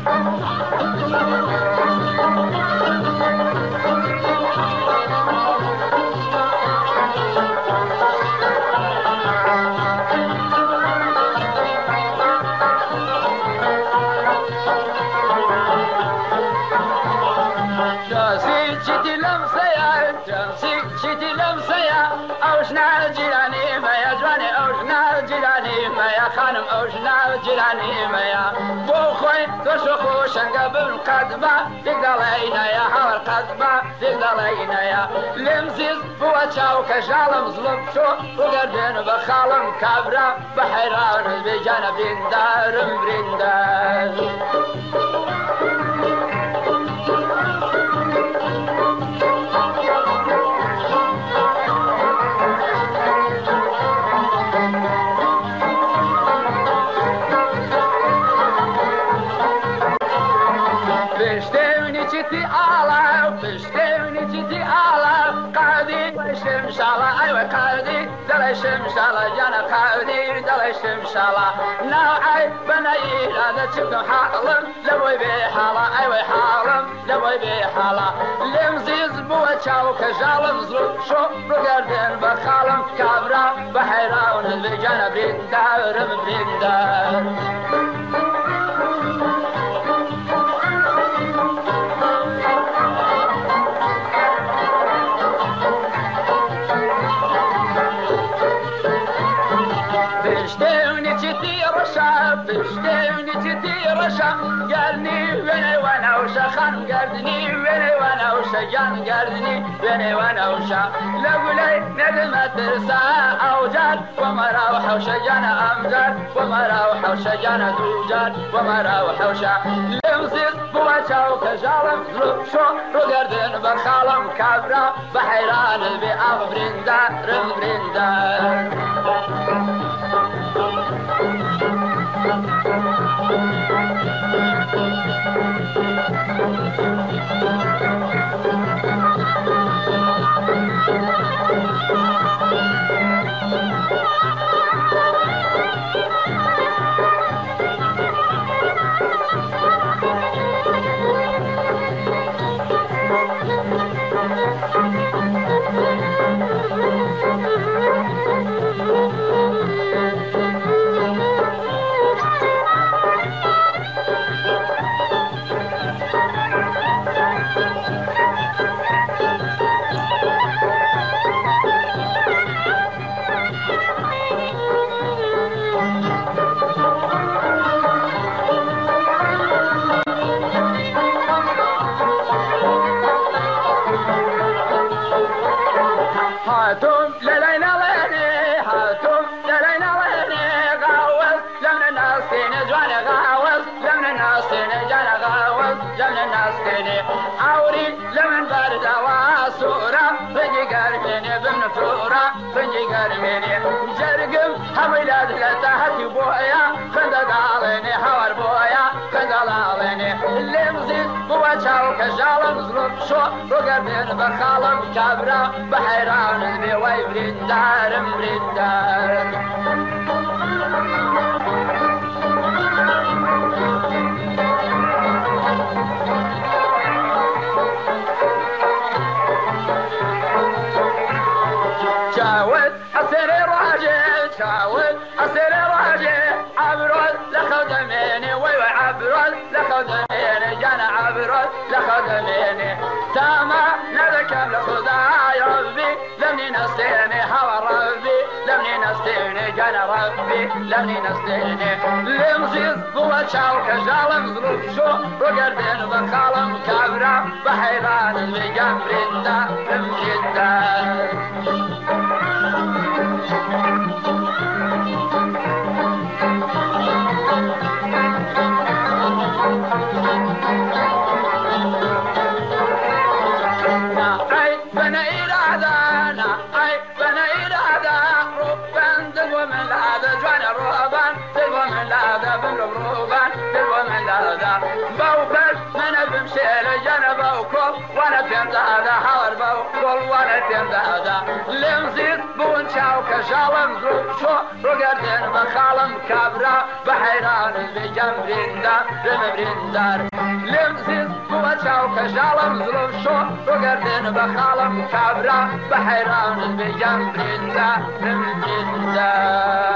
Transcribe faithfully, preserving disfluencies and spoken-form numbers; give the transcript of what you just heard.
خانم أوجنا جيراني مايا بو خوي تشخو شنقا بالقدمة تقدلينا يا حور قدمة تقدلينا يا لمزيز بو تشاو كجالم ظلم شو وقردين بخالم كابرا بحيران بجانا برندار برندار شمشالة أيوة قاعدي دلي شمشالة جانا قاعدي دلي شمشالة نوعي بنايل هذا تشكم حالم لبوي بحالة أيوة حالم لبوي بحالة لمزيز بوتشاو كجالم زلوب شو رقردين بخالم كابرا بحيران البجانا برندار برندار بشتوني تدي رشا قالني ويني وانا وشا خان قالني ويني وانا وشا جان قالني ويني وانا وشا لقولي ندمة ترسى أوجاد وما راوح وشا جانا أمجاد وما راوح وشا جانا دوجاد وما راوح وشا لمزيز بوشا وكجالم ظلوب شو رقردين بخالم كابرا بحيران بأغ برندار برندار شو وقردين بخالم كابرا بحيران بيوي برندار برندار جاود أسري راجع جاود أسري راجع عبرت لخدميني ويوي عبرت لخدميني جانا عبرت لخدميني تاما نذكر لخداي ربي لمني نستيني هوا ربي لمني نستيني جانا ربي لمني نستيني لمزيز بوات شاو كجالم ظلوب شو وقردين بخالم كابرا بحيران اللي برندا برندا وانا تنزع هذا حوار بو وانا تنزع هذا لمزيد بون چاو کشالم زلوم شو رو گردن بخالم کابرا بحیران بجم بریندار رم بریندار لمزیز بون چاو کشالم زلوم شو رو گردن بخالم کابرا بحیران بجم بریندار رم بریندار